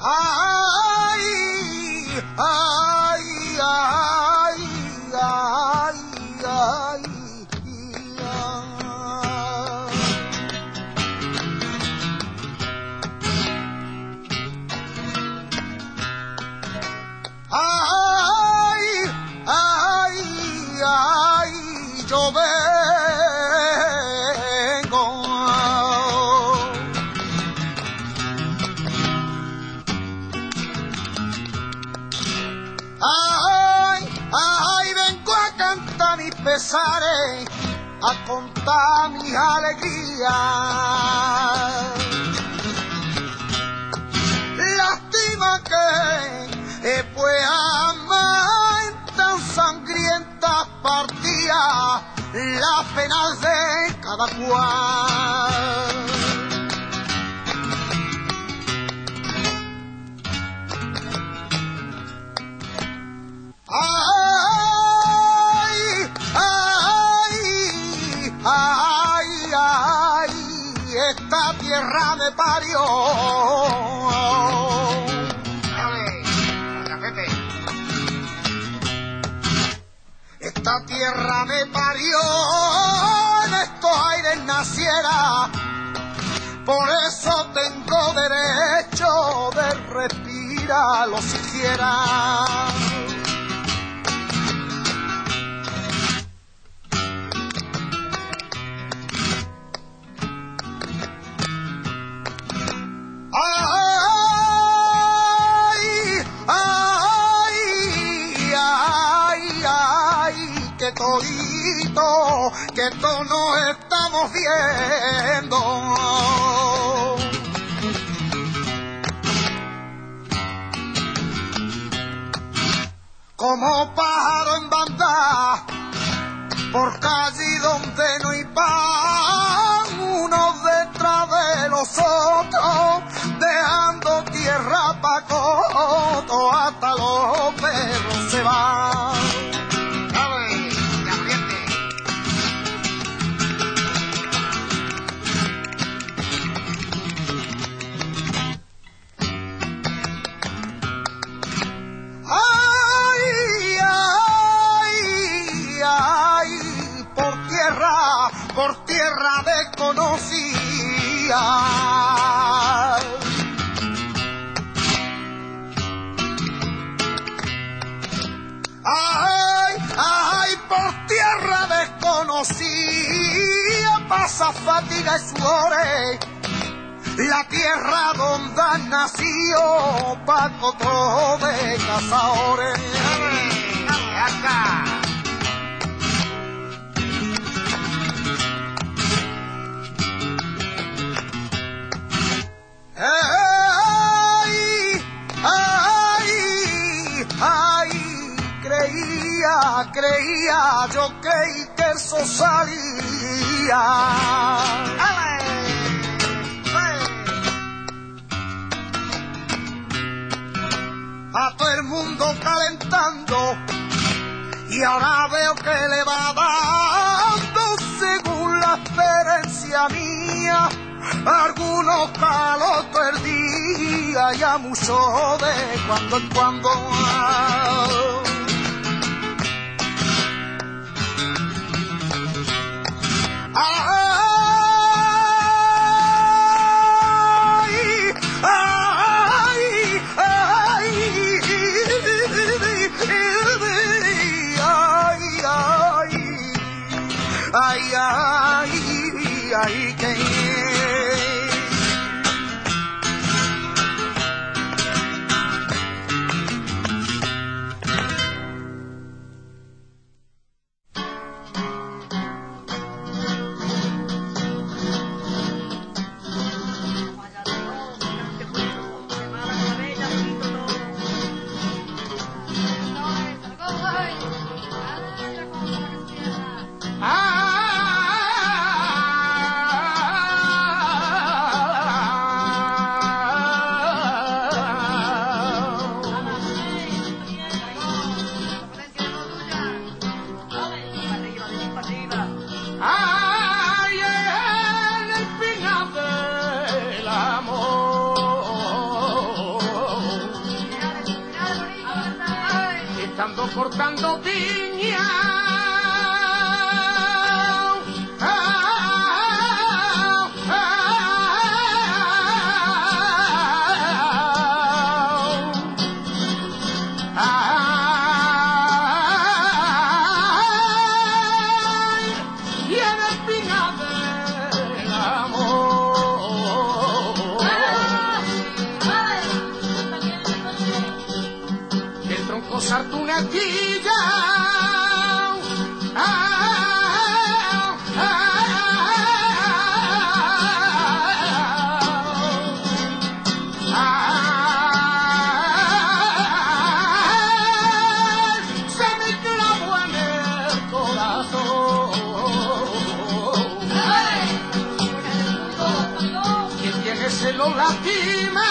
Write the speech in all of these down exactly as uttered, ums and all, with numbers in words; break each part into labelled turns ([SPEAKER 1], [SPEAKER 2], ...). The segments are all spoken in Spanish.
[SPEAKER 1] ay, ay, ay, ay, ay, ay, ay, ay, yo vengo. Ay, ay, vengo a cantar mis pesares, a contar mis alegrías. Lástima que eh, pues amar en tan sangrientas partidas las penas de cada cual. Ay, ay, ay, ay, esta tierra me parió. Esta tierra me parió, en estos aires naciera, por eso tengo derecho de respirarlo siquiera. Ay, ay, ay, ay, que todito, que todos nos estamos viendo. Como pájaro en banda, por calle donde no hay pan, unos detrás de los otros, dejando tierra pa' coto, hasta los perros se van. ¡Dale, Gabriete! ¡Ay, ay, ay! Por tierra, por tierra desconocida. Ay, ay, por tierra desconocida pasa fatiga y sudores, la tierra donde han nacido Paco todo de cazadores. Acá. Ay, ay, ay, creía, creía, yo creí que eso salía. A todo el mundo calentando, y ahora veo que le va dando, según la experiencia mía, algunos calotos el día y a mucho de cuando en cuando. Ay, ay, ay, ay, ay, ay, que ando cortando piña. Sartunetilla, ah, ah, ah, ah, se me clavó en el corazón. Quien tiene se lo lastima.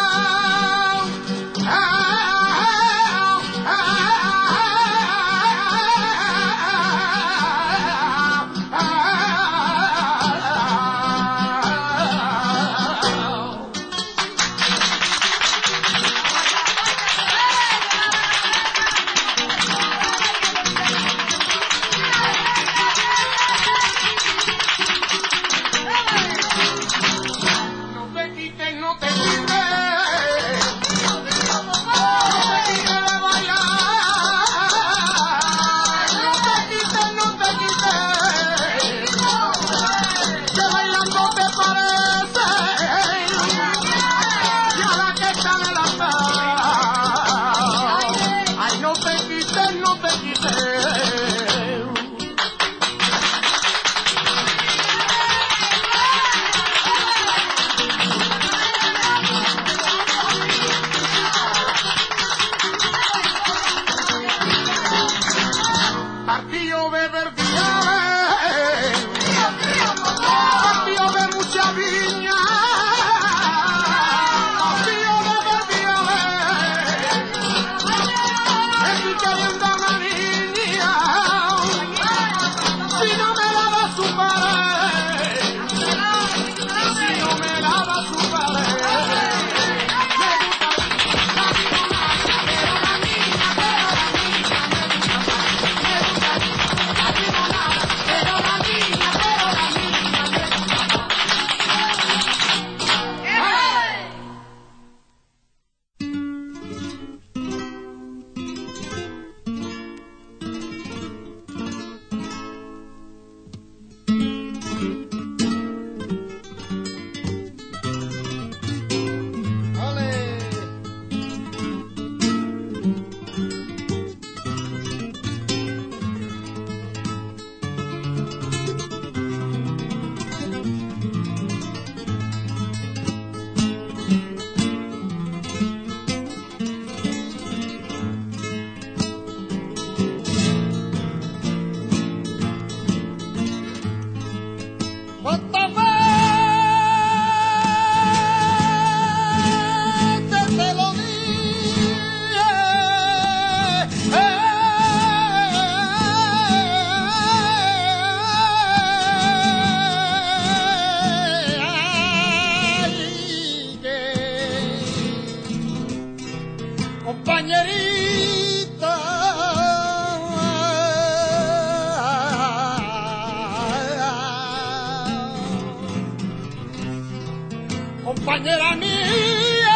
[SPEAKER 1] Compañera mía,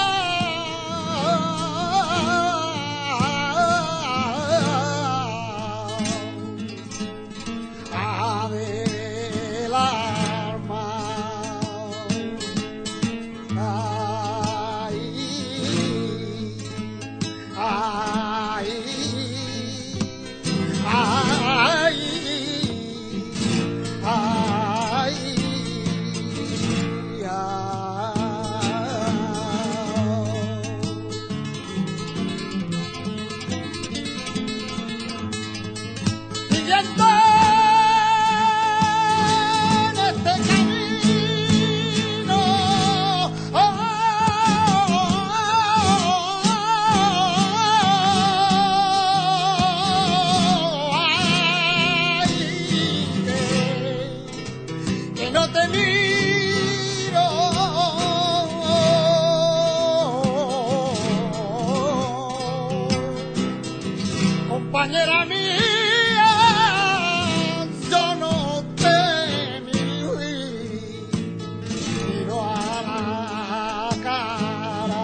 [SPEAKER 1] del alma, ay, ay, ay, ay. compañera mía, yo no te miro a la cara.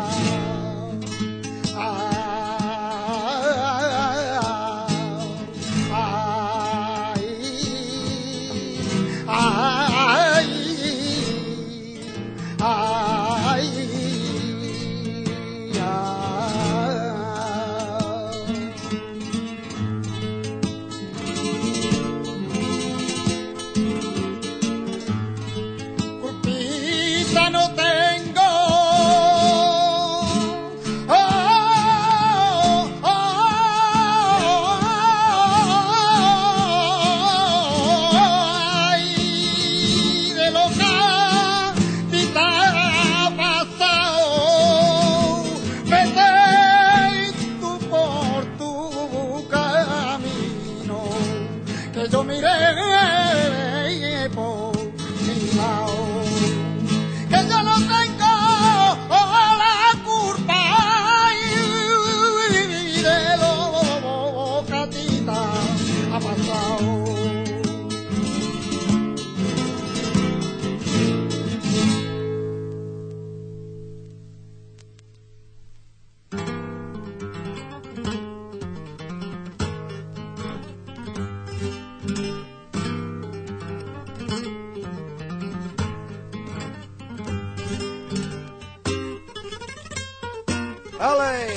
[SPEAKER 1] ¡Ale!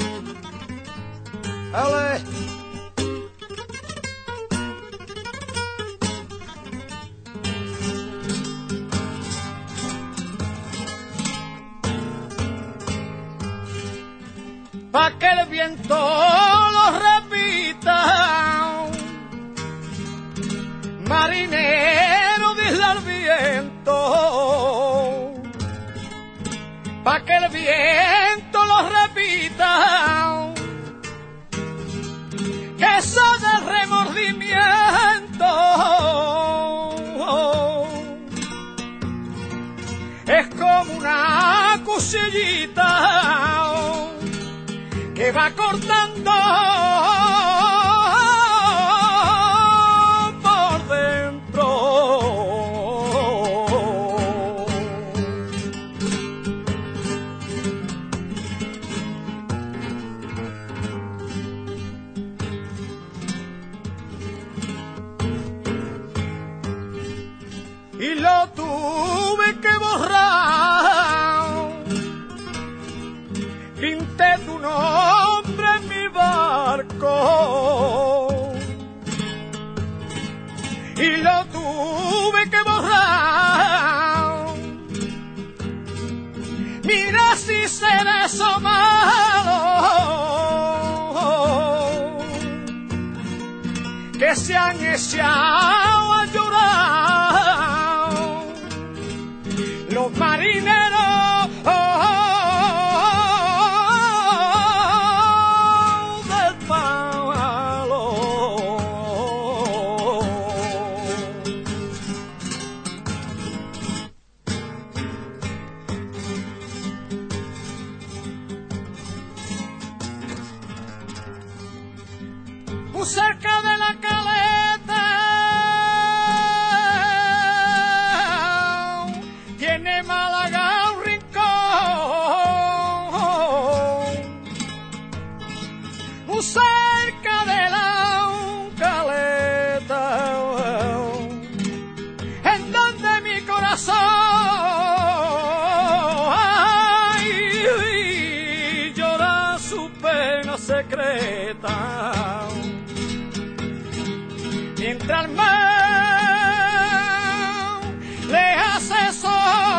[SPEAKER 1] ¡Ale! Pa' que el viento lo repita, marinero, dile al viento, pa' que el viento lo repita, que soy el remordimiento, es como una cuchillita que va cortando por dentro. Y lo tuve que borrar, pinté tu nombre en mi barco y lo tuve que borrar. Mira si será eso malo, que se han echado a llorar los marineros del palo. Muy cerca de la caleta tiene Málaga un rincón, muy cerca de la caleta, en donde mi corazón ay, llora su pena secreta, mientras el mar le hace sol,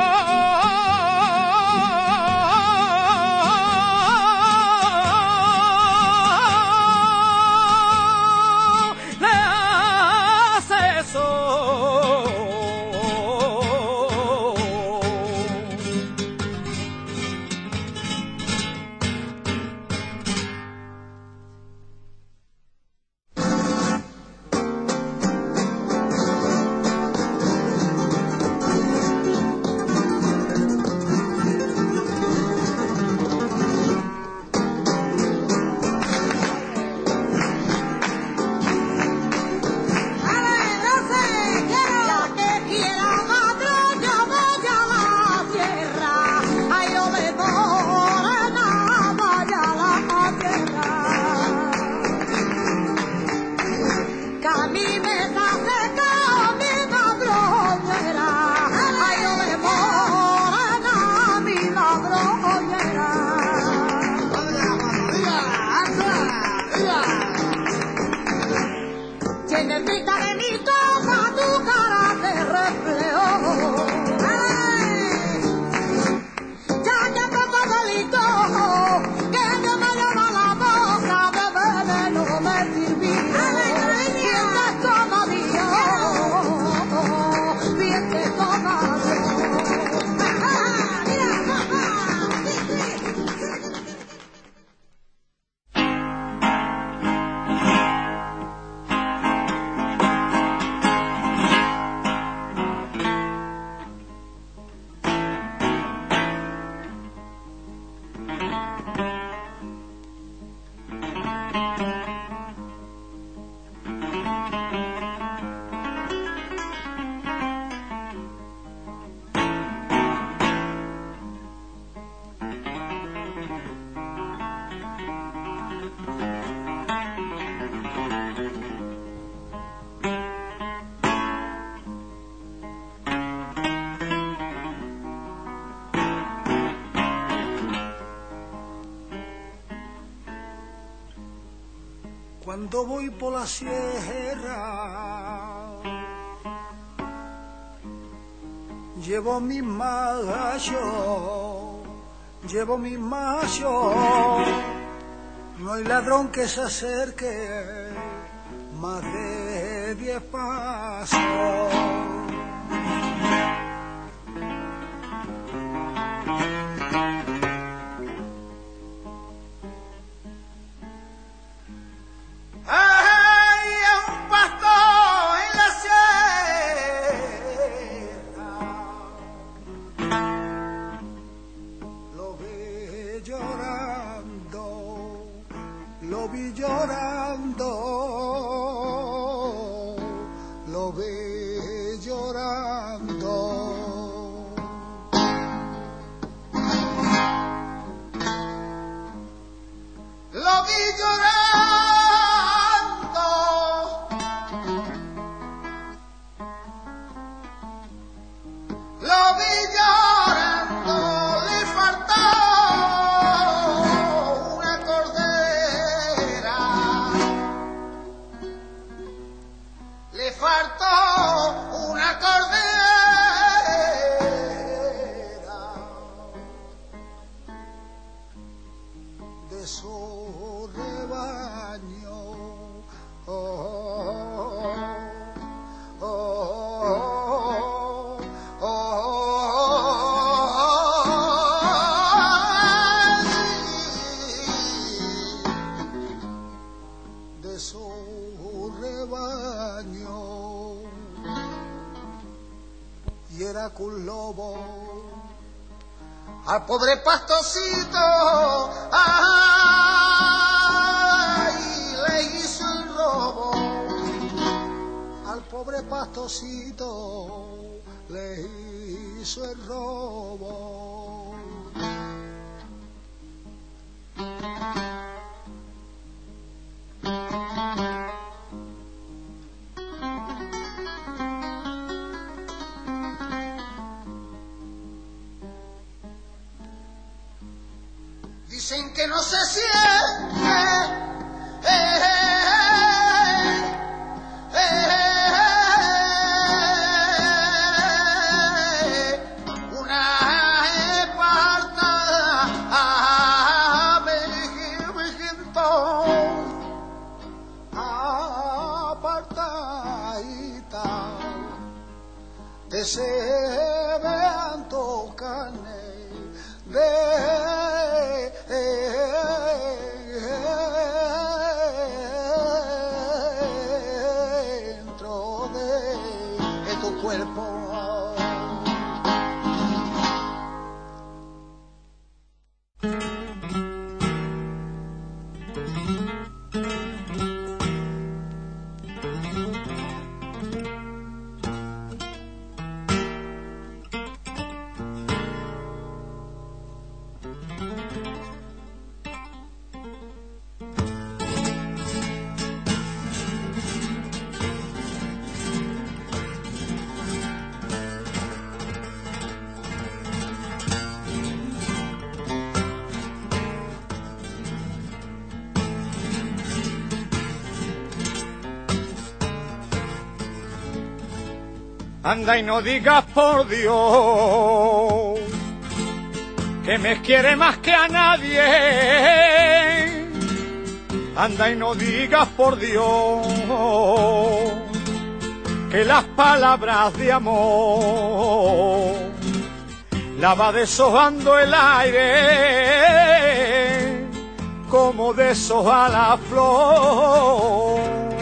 [SPEAKER 1] le hace sol. Cuando voy por la sierra, llevo mi macho, llevo mi macho. No hay ladrón que se acerque más de diez pasos. Hay un pastor en la sierra, lo vi llorando, lo vi llorando, lo vi llorando. Lo vi llorando, lo vi llorando, le faltó una cordera, le faltó una cordera de su rebaño. Oh, oh, oh, oh, oh, de su rebaño, y era con lobo al pobre pastorcito, ay, le hizo el robo, al pobre pastorcito le hizo el robo. Dicen que no se siente, eh, eh, eh, una esparta, apartadita, te se vean tocarne de dentro de tu cuerpo.
[SPEAKER 2] Anda y no digas por Dios que me quiere más que a nadie. Anda y no digas por Dios que las palabras de amor la va deshojando el aire como deshoja la flor.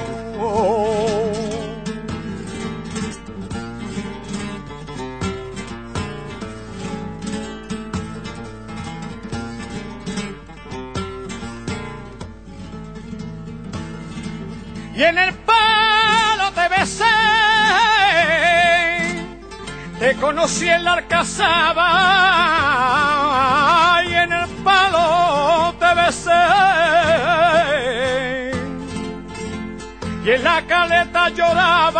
[SPEAKER 2] Y en el palo te besé, te conocí en la Alcazaba, y en el palo te besé, y en la caleta lloraba